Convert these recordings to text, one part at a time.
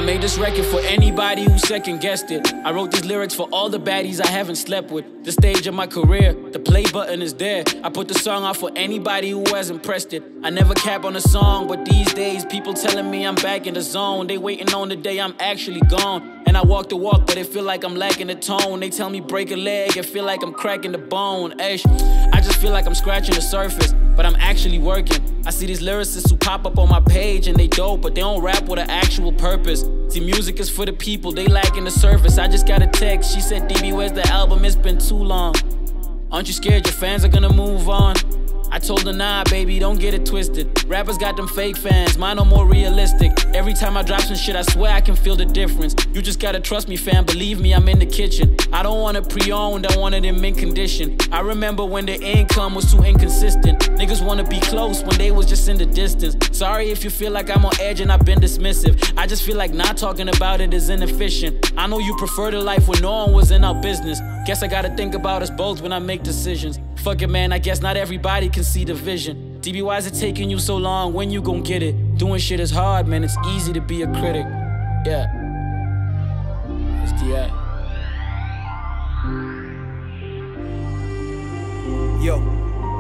made this record for anybody who second guessed it. I wrote these lyrics for all the baddies I haven't slept with. The stage of my career, the play button is there. I put the song out for anybody who hasn't pressed it. I never cap on a song, but these days people telling me I'm back in the zone. They waiting on the day I'm actually gone. And I walk the walk, but it feel like I'm lacking the tone. They tell me break a leg, it feel like I'm cracking the bone. Ash, I just feel like I'm scratching the surface, but I'm actually working. I see these lyricists who pop up on my page and they dope, but they don't rap with an actual purpose. See, music is for the people, they lacking the surface. I just got a text, she said, DB, where's the album? It's been too long. Aren't you scared your fans are gonna move on? I told her, nah, baby, don't get it twisted. Rappers got them fake fans, mine are more realistic. Every time I drop some shit, I swear I can feel the difference. You just gotta trust me, fam, believe me, I'm in the kitchen. I don't want it pre-owned, I want it in mint condition. I remember when the income was too inconsistent. Niggas wanna be close when they was just in the distance. Sorry if you feel like I'm on edge and I've been dismissive. I just feel like not talking about it is inefficient. I know you prefer the life when no one was in our business. Guess I gotta think about us both when I make decisions. Fuck it, man, I guess not everybody can see the vision. DB, why is it taking you so long? When you gon' get it? Doing shit is hard, man, it's easy to be a critic. Yeah. It's D.I. Yo.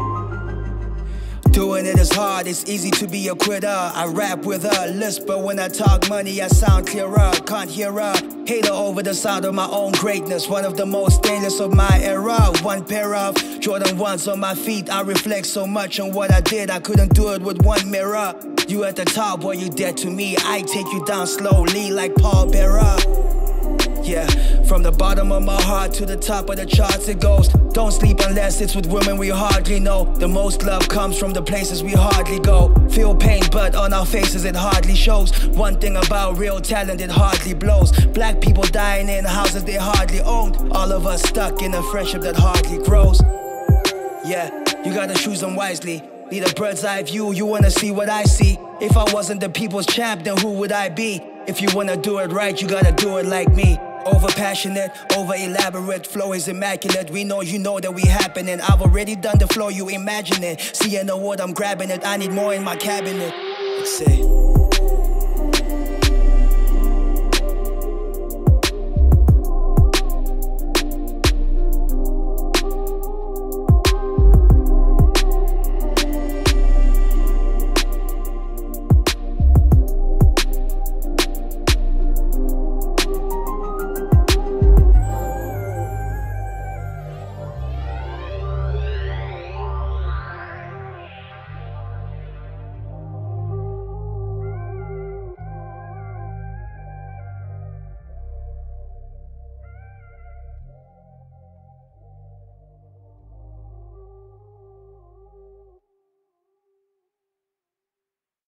Doing it is hard, it's easy to be a quitter. I rap with a lisp, but when I talk money, I sound clearer. Can't hear a hater over the sound of my own greatness. One of the most stainless of my era. One pair of Jordan 1s on my feet. I reflect so much on what I did, I couldn't do it with one mirror. You at the top, boy, you dead to me. I take you down slowly like Paul Bearer. Yeah, from the bottom of my heart to the top of the charts it goes. Don't sleep unless it's with women we hardly know. The most love comes from the places we hardly go. Feel pain, but on our faces it hardly shows. One thing about real talent, it hardly blows. Black people dying in houses they hardly owned. All of us stuck in a friendship that hardly grows. Yeah, you gotta choose them wisely. Need a bird's eye view, you wanna see what I see. If I wasn't the people's champ, then who would I be? If you wanna do it right, you gotta do it like me. Over passionate, over elaborate, flow is immaculate. We know you know that we happening. I've already done the flow, you imagine it. Seeing the word, I'm grabbing it. I need more in my cabinet. Let's say.